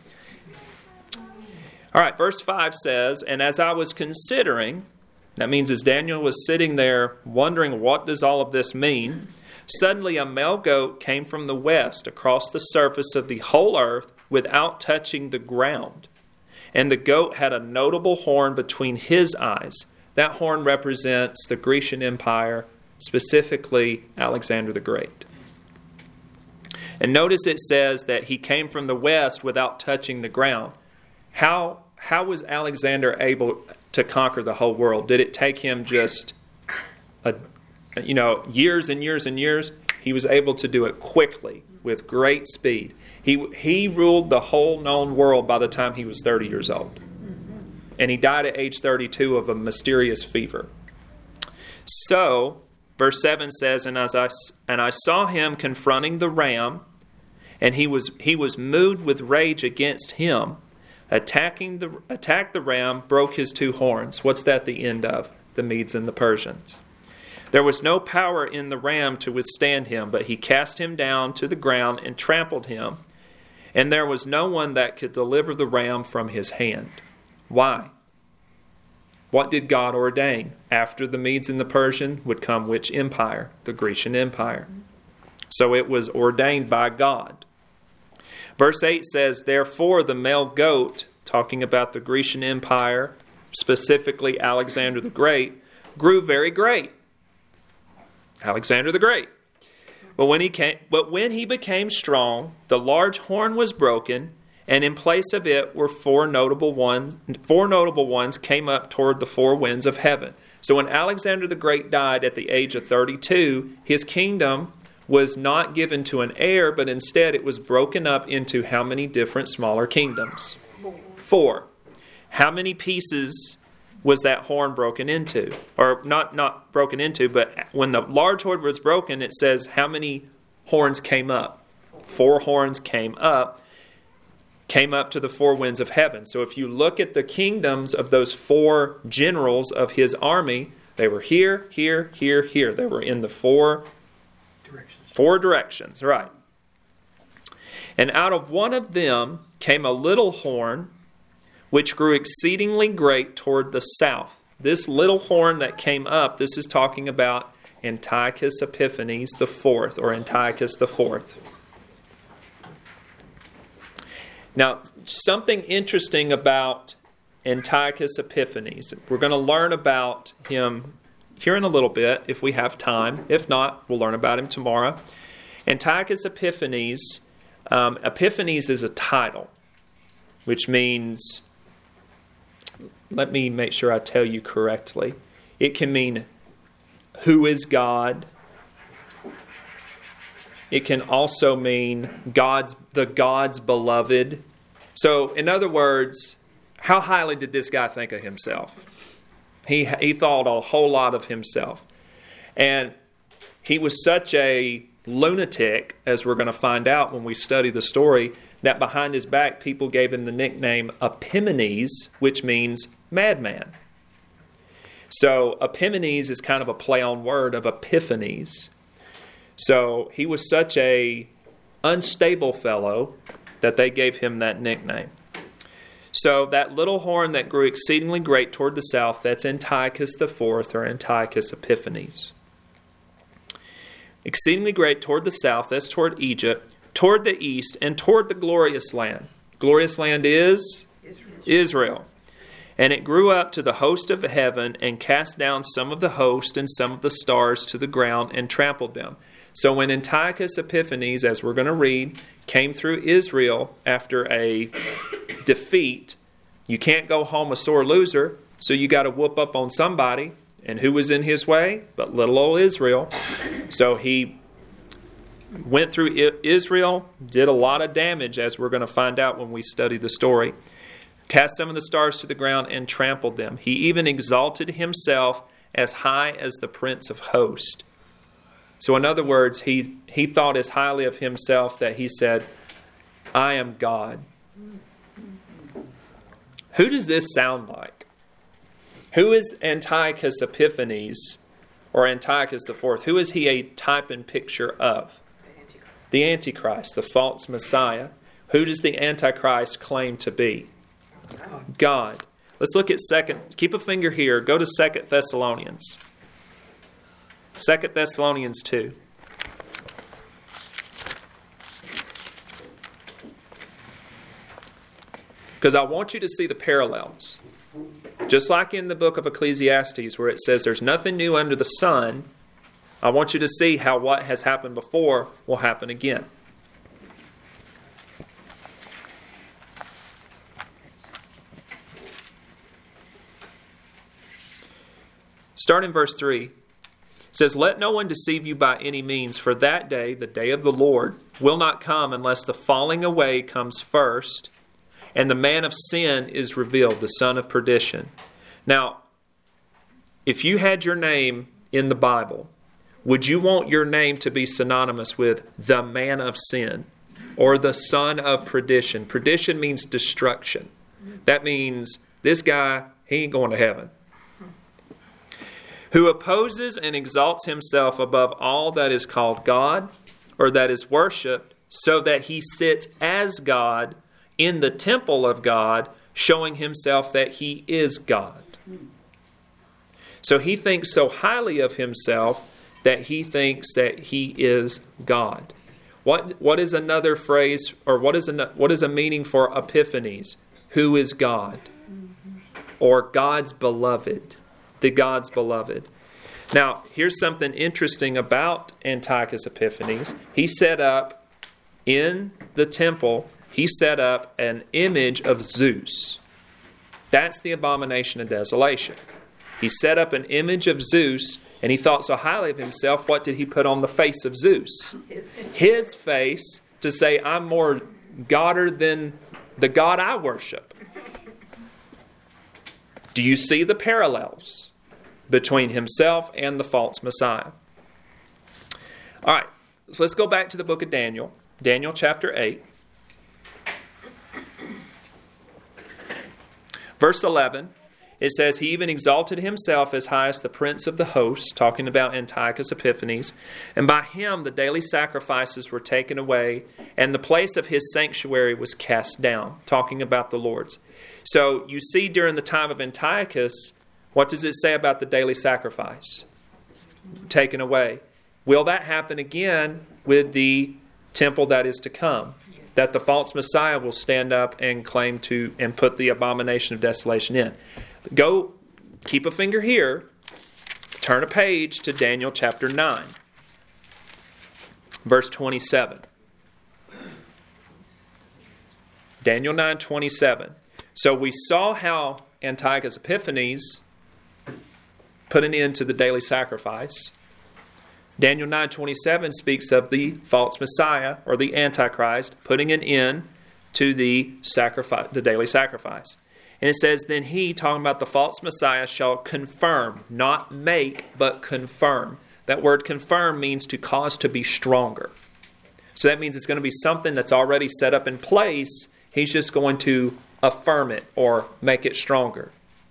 All right, verse 5 says, and as I was considering, that means as Daniel was sitting there wondering what does all of this mean, Suddenly a male goat came from the west across the surface of the whole earth without touching the ground. And the goat had a notable horn between his eyes. That horn represents the Grecian Empire, specifically Alexander the Great. And notice it says that he came from the west without touching the ground. How was Alexander able to conquer the whole world? Did it take him just years and years and years? He was able to do it quickly with great speed. He ruled the whole known world by the time he was 30 years old. And he died at age 32 of a mysterious fever. So, verse 7 says, And I saw him confronting the ram, and he was moved with rage against him. Attacked the ram, broke his two horns. What's that the end of? The Medes and the Persians. There was no power in the ram to withstand him, but he cast him down to the ground and trampled him. And there was no one that could deliver the ram from his hand. Why? What did God ordain? After the Medes and the Persians would come which empire? The Grecian Empire. So it was ordained by God. Verse 8 says, Therefore the male goat, talking about the Grecian Empire, specifically Alexander the Great, grew very great. Alexander the Great. But when he became strong, the large horn was broken, and in place of it were four notable ones came up toward the four winds of heaven. So when Alexander the Great died at the age of 32, his kingdom was not given to an heir, but instead it was broken up into how many different smaller kingdoms? 4. How many pieces was that horn broken into? Or not broken into, but when the large horn was broken, it says how many horns came up? 4 horns came up to the four winds of heaven. So if you look at the kingdoms of those 4 generals of his army, they were here, here, here, here. They were in the 4 directions, right. And out of one of them came a little horn, which grew exceedingly great toward the south. This little horn that came up, this is talking about Antiochus Epiphanes the fourth, or Antiochus the fourth. Now, something interesting about Antiochus Epiphanes. We're going to learn about him here in a little bit, if we have time. If not, we'll learn about him tomorrow. Antiochus Epiphanes, Epiphanes is a title, which means, let me make sure I tell you correctly. It can mean, who is God? It can also mean the God's beloved. So, in other words, how highly did this guy think of himself? He thought a whole lot of himself. And he was such a lunatic, as we're going to find out when we study the story, that behind his back people gave him the nickname Epimanes, which means madman. So Epimanes is kind of a play on word of Epiphanes. So he was such a unstable fellow that they gave him that nickname. So that little horn that grew exceedingly great toward the south, that's Antiochus the fourth, or Antiochus Epiphanes. Exceedingly great toward the south, that's toward Egypt, toward the east, and toward the glorious land. Glorious land is Israel. And it grew up to the host of heaven and cast down some of the host and some of the stars to the ground and trampled them. So when Antiochus Epiphanes, as we're going to read, came through Israel after a defeat, you can't go home a sore loser, so you got to whoop up on somebody. And who was in his way? But little old Israel. So he went through Israel, did a lot of damage, as we're going to find out when we study the story. Cast some of the stars to the ground and trampled them. He even exalted himself as high as the Prince of Hosts. So in other words, he thought as highly of himself that he said, I am God. Who does this sound like? Who is Antiochus Epiphanes, or Antiochus the fourth? Who is he a type and picture of? The Antichrist, the false Messiah. Who does the Antichrist claim to be? God. Let's look at keep a finger here, go to 2 Thessalonians. 2 Thessalonians 2. Because I want you to see the parallels. Just like in the book of Ecclesiastes where it says there's nothing new under the sun, I want you to see how what has happened before will happen again. Start in verse 3. It says, "Let no one deceive you by any means, for that day, the day of the Lord, will not come unless the falling away comes first, and the man of sin is revealed, the son of perdition." Now, if you had your name in the Bible, would you want your name to be synonymous with the man of sin or the son of perdition? Perdition means destruction. That means this guy, he ain't going to heaven. "Who opposes and exalts himself above all that is called God or that is worshipped, so that he sits as God in the temple of God, showing himself that he is God." So he thinks so highly of himself that he thinks that he is God. What is another phrase, or what is a meaning for Epiphanes? Who is God? Or God's beloved. The God's beloved. Now, here's something interesting about Antiochus Epiphanes. He set up in the temple, he set up an image of Zeus. That's the abomination of desolation. He set up an image of Zeus, and he thought so highly of himself. What did he put on the face of Zeus? His face, to say, I'm more godder than the God I worship. Do you see the parallels between himself and the false Messiah? All right, so let's go back to the book of Daniel. Daniel chapter 8. Verse 11, it says, "He even exalted himself as high as the prince of the host," talking about Antiochus Epiphanes, "and by him the daily sacrifices were taken away, and the place of his sanctuary was cast down," talking about the Lord's. So you see during the time of Antiochus, what does it say about the daily sacrifice? Taken away. Will that happen again with the temple that is to come? That the false Messiah will stand up and claim to and put the abomination of desolation in. Go, keep a finger here, turn a page to Daniel chapter 9, verse 27. Daniel 9:27. So we saw how Antiochus Epiphanes put an end to the daily sacrifice. Daniel 9:27 speaks of the false Messiah, or the Antichrist, putting an end to the sacrifice, the daily sacrifice. And it says, "Then he," talking about the false Messiah, "shall confirm," not make, but confirm. That word confirm means to cause to be stronger. So that means it's going to be something that's already set up in place. He's just going to affirm it or make it stronger.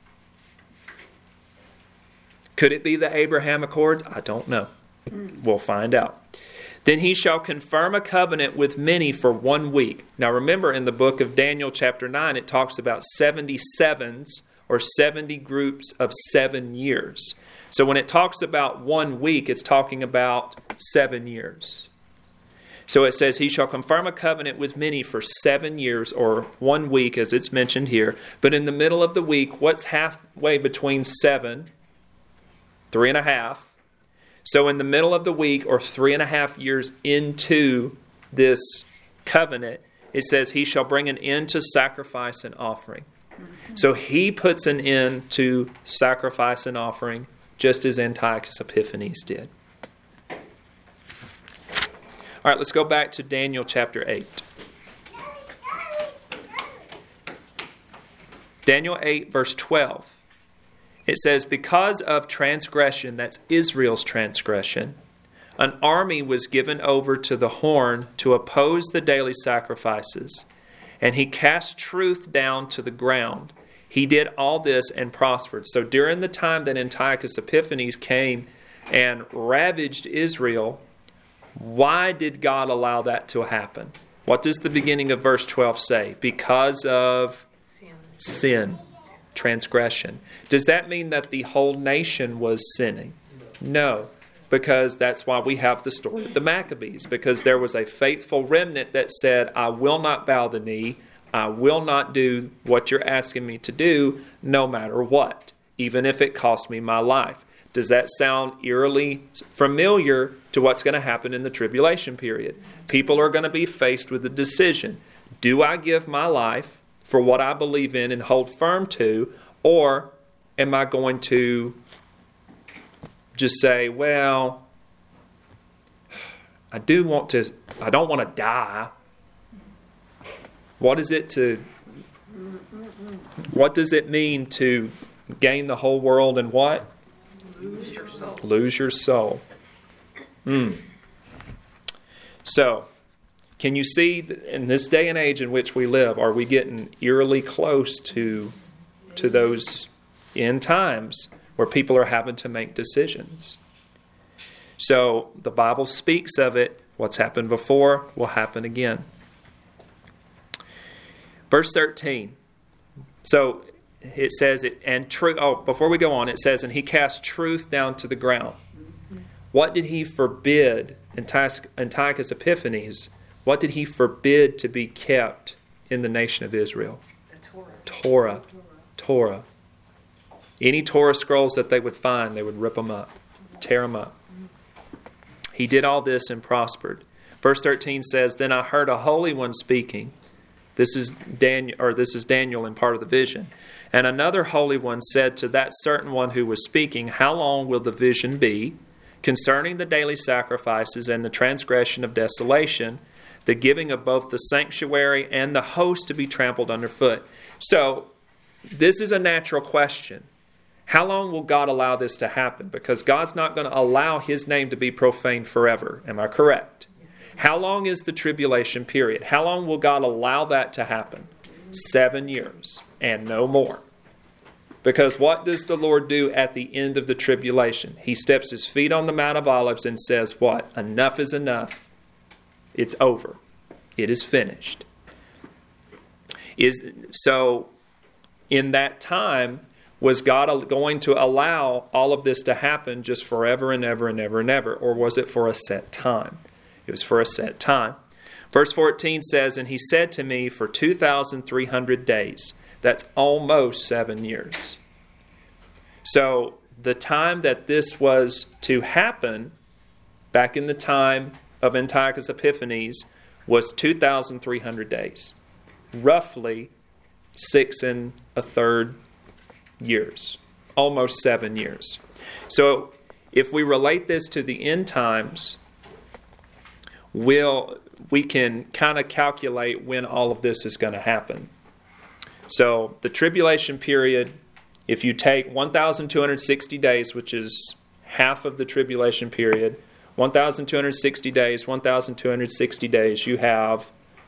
Could it be the Abraham Accords? I don't know. We'll find out. "Then he shall confirm a covenant with many for 1 week." Now remember, in the book of Daniel chapter 9, it talks about 77s, or 70 groups of 7 years. So when it talks about 1 week, it's talking about 7 years. So it says, "He shall confirm a covenant with many for 7 years," or 1 week as it's mentioned here. But in the middle of the week, what's halfway between 7? 3.5. So in the middle of the week, or 3.5 years into this covenant, it says, "He shall bring an end to sacrifice and offering." So he puts an end to sacrifice and offering, just as Antiochus Epiphanes did. All right, let's go back to Daniel chapter 8. Daniel 8, verse 12. It says, "Because of transgression," that's Israel's transgression, "an army was given over to the horn to oppose the daily sacrifices, and he cast truth down to the ground. He did all this and prospered." So during the time that Antiochus Epiphanes came and ravaged Israel, why did God allow that to happen? What does the beginning of verse 12 say? Because of sin. Transgression. Does that mean that the whole nation was sinning? No, because that's why we have the story of the Maccabees, because there was a faithful remnant that said, "I will not bow the knee, I will not do what you're asking me to do no matter what, even if it costs me my life. Does that sound eerily familiar to what's going to happen in the tribulation period? People are going to be faced with a decision. Do I give my life for what I believe in and hold firm to, or am I going to just say, well, I don't want to die. What does it mean to gain the whole world and what? Lose your soul. Lose your soul. So, can you see in this day and age in which we live, are we getting eerily close to those end times where people are having to make decisions? So, the Bible speaks of it. What's happened before will happen again. Verse 13. So, it says, before we go on, it says, and he cast truth down to the ground. What did he forbid, Antiochus Epiphanes, what did he forbid to be kept in the nation of Israel? The Torah. Any Torah scrolls that they would find, they would rip them up, tear them up. He did all this and prospered. Verse 13 says, then I heard a holy one speaking. This is Daniel in part of the vision. And another holy one said to that certain one who was speaking, how long will the vision be concerning the daily sacrifices and the transgression of desolation, the giving of both the sanctuary and the host to be trampled underfoot? So, this is a natural question. How long will God allow this to happen? Because God's not going to allow His name to be profaned forever. Am I correct? How long is the tribulation period? How long will God allow that to happen? 7 years and no more. Because what does the Lord do at the end of the tribulation? He steps His feet on the Mount of Olives and says what? Enough is enough. It's over. It is finished. So, in that time, was God going to allow all of this to happen just forever and ever and ever and ever? Or was it for a set time? It was for a set time. Verse 14 says, and he said to me, for 2,300 days. That's almost 7 years. So the time that this was to happen, back in the time of Antiochus Epiphanes, was 2,300 days. Roughly 6 1/3 years. Almost 7 years. So if we relate this to the end times, we can kind of calculate when all of this is going to happen. So the tribulation period, if you take 1,260 days, which is half of the tribulation period, 1,260 days, 1,260 days, you have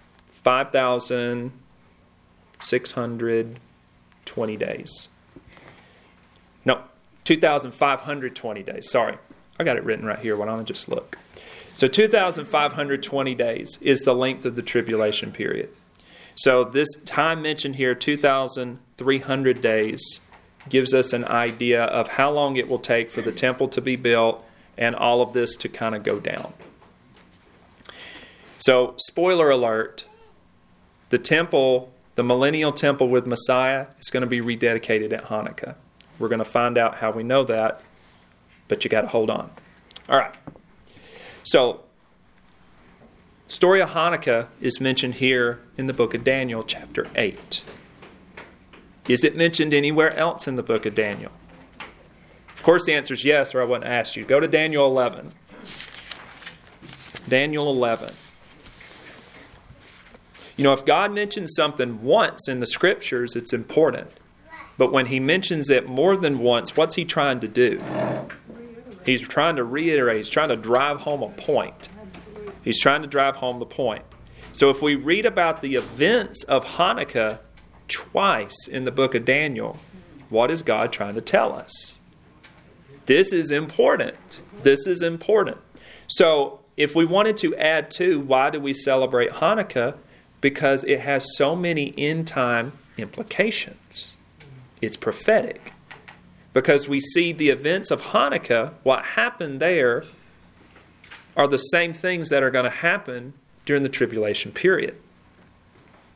5,620 days. No, 2,520 days. Sorry. I got it written right here. Why don't I just look? So 2,520 days is the length of the tribulation period. So this time mentioned here, 2,300 days, gives us an idea of how long it will take for the temple to be built and all of this to kind of go down. So, spoiler alert, the temple, the millennial temple with Messiah, is going to be rededicated at Hanukkah. We're going to find out how we know that, but you got to hold on. All right. So, story of Hanukkah is mentioned here in the book of Daniel, chapter 8. Is it mentioned anywhere else in the book of Daniel? Of course, the answer is yes, or I wouldn't ask you. Go to Daniel 11. Daniel 11. You know, if God mentions something once in the Scriptures, it's important. But when He mentions it more than once, what's He trying to do? He's trying to reiterate. He's trying to drive home a point. He's trying to drive home the point. So if we read about the events of Hanukkah twice in the book of Daniel, what is God trying to tell us? This is important. This is important. So if we wanted to add to, why do we celebrate Hanukkah? Because it has so many end-time implications. It's prophetic. Because we see the events of Hanukkah, what happened there, are the same things that are going to happen during the tribulation period.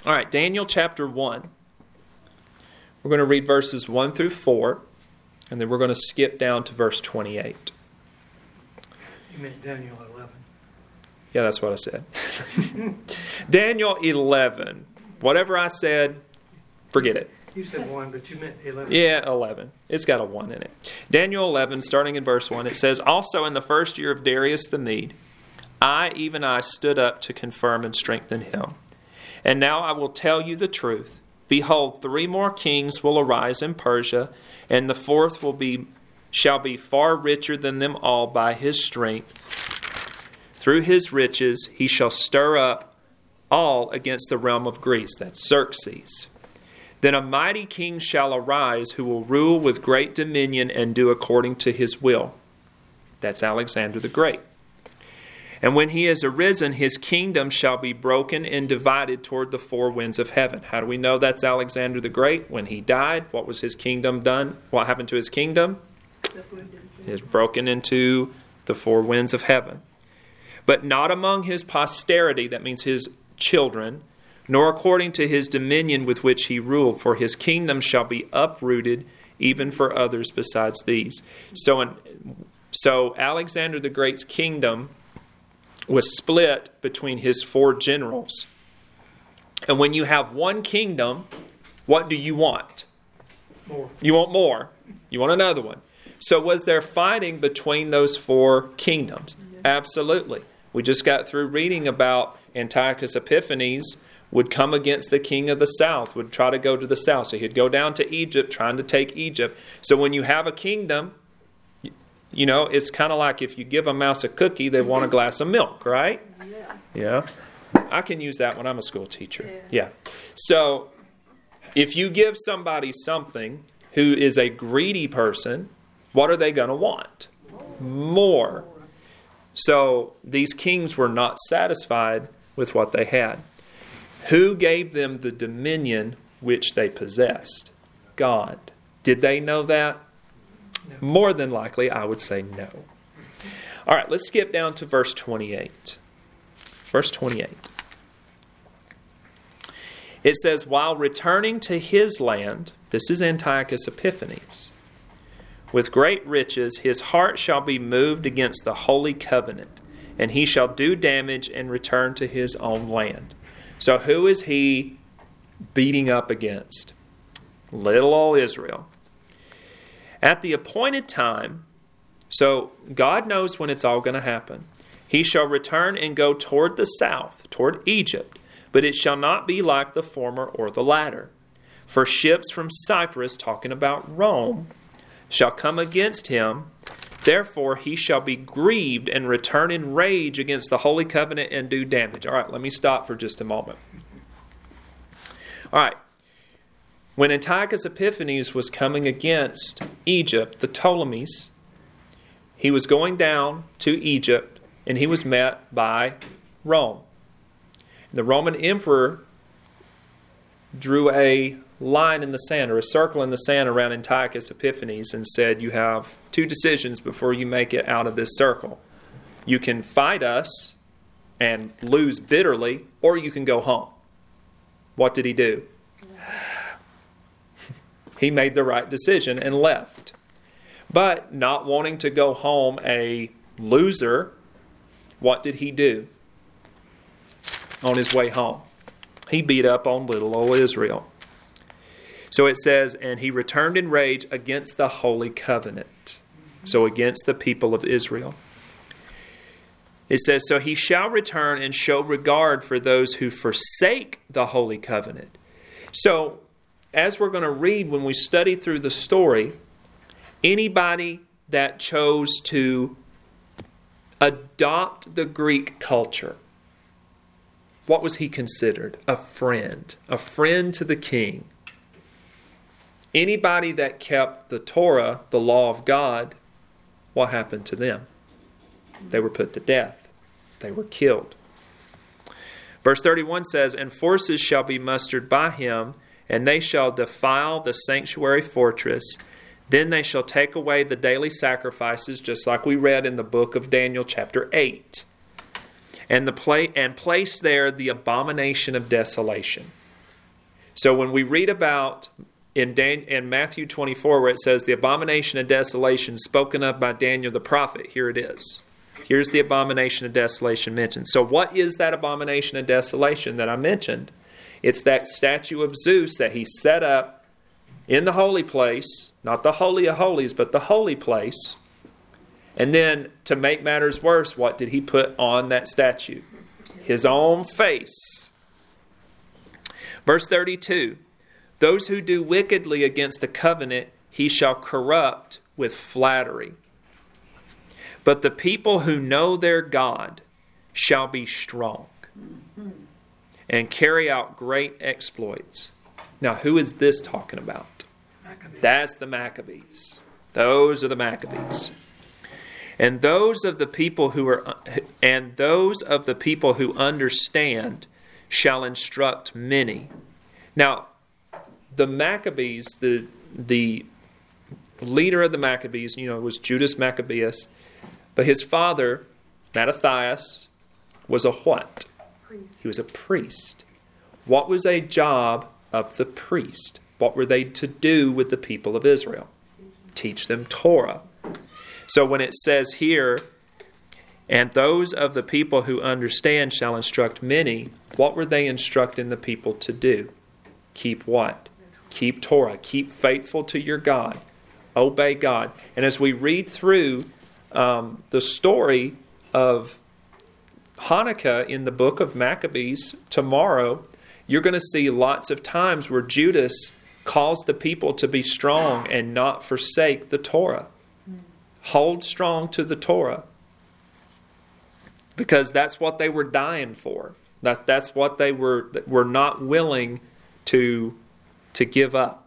All right, Daniel chapter 1. We're going to read verses 1 through 4, and then we're going to skip down to verse 28. You meant Daniel 11. Yeah, that's what I said. Daniel 11. Whatever I said, forget it. You said 1, but you meant 11. Yeah, 11. It's got a 1 in it. Daniel 11, starting in verse 1, it says, "Also in the first year of Darius the Mede, even I, stood up to confirm and strengthen him. And now I will tell you the truth. Behold, 3 more kings will arise in Persia, and the 4th shall be far richer than them all by his strength. Through his riches he shall stir up all against the realm of Greece." That's Xerxes. "Then a mighty king shall arise who will rule with great dominion and do according to his will." That's Alexander the Great. "And when he has arisen, his kingdom shall be broken and divided toward the 4 winds of heaven." How do we know that's Alexander the Great? When he died, what was his kingdom done? What happened to his kingdom? It was broken into the 4 winds of heaven. "But not among his posterity," that means his children, "nor according to his dominion with which he ruled, for his kingdom shall be uprooted even for others besides these." So Alexander the Great's kingdom was split between his 4 generals. And when you have one kingdom, what do you want? More. You want more. You want another one. So was there fighting between those 4 kingdoms? Absolutely. We just got through reading about Antiochus Epiphanes would come against the king of the south, would try to go to the south. So he'd go down to Egypt, trying to take Egypt. So when you have a kingdom, you know, it's kind of like if you give a mouse a cookie, they want a glass of milk, right? Yeah. I can use that when I'm a school teacher. Yeah. So if you give somebody something who is a greedy person, what are they going to want? More. So these kings were not satisfied with what they had. Who gave them the dominion which they possessed? God. Did they know that? No. More than likely, I would say no. All right, let's skip down to verse 28. Verse 28. It says, "While returning to his land," this is Antiochus Epiphanes, "with great riches, his heart shall be moved against the holy covenant, and he shall do damage and return to his own land." So who is he beating up against? Little old Israel. "At the appointed time," so God knows when it's all going to happen, "he shall return and go toward the south, toward Egypt, but it shall not be like the former or the latter. For ships from Cyprus," talking about Rome, "shall come against him. Therefore he shall be grieved and return in rage against the holy covenant and do damage." All right, let me stop for just a moment. All right. When Antiochus Epiphanes was coming against Egypt, the Ptolemies, he was going down to Egypt and he was met by Rome. The Roman emperor drew a line in the sand, or a circle in the sand around Antiochus Epiphanes, and said, "You have 2 decisions before you make it out of this circle. You can fight us and lose bitterly, or you can go home." What did he do? He made the right decision and left. But not wanting to go home a loser, what did he do on his way home? He beat up on little old Israel. So it says, "And he returned in rage against the holy covenant." So against the people of Israel. It says, "So he shall return and show regard for those who forsake the holy covenant." So as we're going to read when we study through the story, anybody that chose to adopt the Greek culture, what was he considered? A friend to the king. Anybody that kept the Torah, the law of God, what happened to them? They were put to death. They were killed. Verse 31 says, "And forces shall be mustered by him, and they shall defile the sanctuary fortress. Then they shall take away the daily sacrifices," just like we read in the book of Daniel chapter 8. "And place there the abomination of desolation." So when we read about in Matthew 24 where it says the abomination of desolation spoken of by Daniel the prophet, here it is. Here's the abomination of desolation mentioned. So what is that abomination of desolation that I mentioned? It's that statue of Zeus that he set up in the holy place, not the Holy of Holies, but the holy place. And then, to make matters worse, what did he put on that statue? His own face. Verse 32, those who do wickedly against the covenant, he shall corrupt with flattery. But the people who know their God shall be strong and carry out great exploits. Now, who is this talking about? Maccabees. That's the Maccabees. Those are the Maccabees. And those of the people who understand shall instruct many. Now, the Maccabees, the leader of the Maccabees, was Judas Maccabeus, but his father, Mattathias, was a what? He was a priest. What was a job of the priest? What were they to do with the people of Israel? Teach them Torah. So when it says here, and those of the people who understand shall instruct many, what were they instructing the people to do? Keep what? Keep Torah. Keep faithful to your God. Obey God. And as we read through the story of Hanukkah in the book of Maccabees tomorrow, you're going to see lots of times where Judas calls the people to be strong and not forsake the Torah. Hold strong to the Torah. Because that's what they were dying for. That's what they were not willing to give up.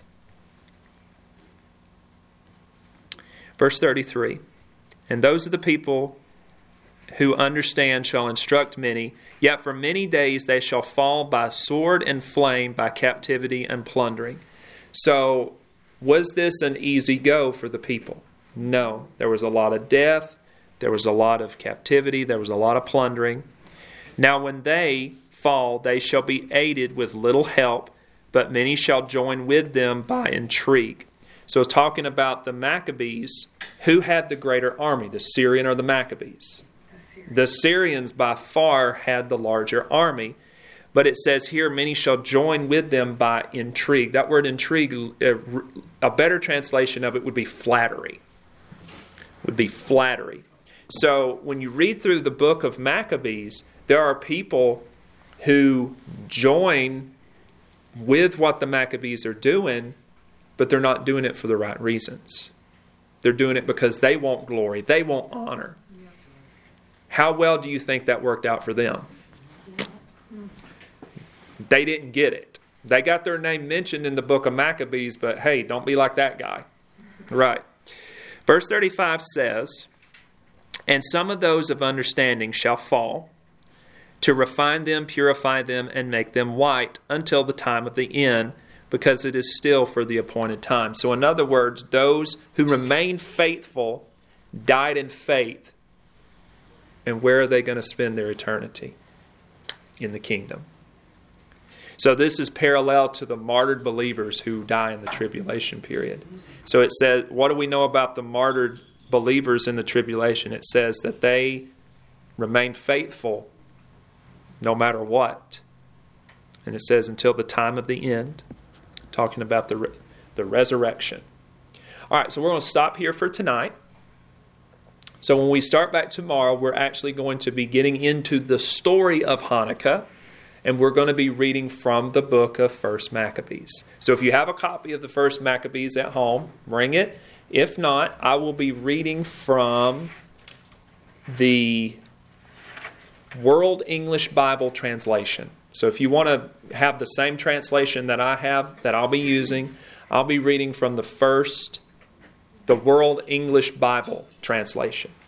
Verse 33. And those are the people who understand shall instruct many, yet for many days they shall fall by sword and flame, by captivity and plundering. So, was this an easy go for the people? No. There was a lot of death, there was a lot of captivity, there was a lot of plundering. Now when they fall, they shall be aided with little help, but many shall join with them by intrigue. So it's talking about the Maccabees. Who had the greater army, the Syrian or the Maccabees? The Syrians by far had the larger army. But it says here, many shall join with them by intrigue. That word intrigue, a better translation of it would be flattery. Would be flattery. So when you read through the book of Maccabees, there are people who join with what the Maccabees are doing, but they're not doing it for the right reasons. They're doing it because they want glory. They want honor. How well do you think that worked out for them? They didn't get it. They got their name mentioned in the book of Maccabees, but hey, don't be like that guy. Right. Verse 35 says, and some of those of understanding shall fall, to refine them, purify them, and make them white until the time of the end, because it is still for the appointed time. So in other words, those who remain faithful died in faith. And where are they going to spend their eternity? In the kingdom. So this is parallel to the martyred believers who die in the tribulation period. So it says, what do we know about the martyred believers in the tribulation? It says that they remain faithful no matter what. And it says until the time of the end, talking about the resurrection. All right, so we're going to stop here for tonight. So when we start back tomorrow, we're actually going to be getting into the story of Hanukkah, and we're going to be reading from the book of 1 Maccabees. So if you have a copy of the 1 Maccabees at home, bring it. If not, I will be reading from the World English Bible Translation. So if you want to have the same translation that I have, that I'll be using, I'll be reading from the World English Bible Translation.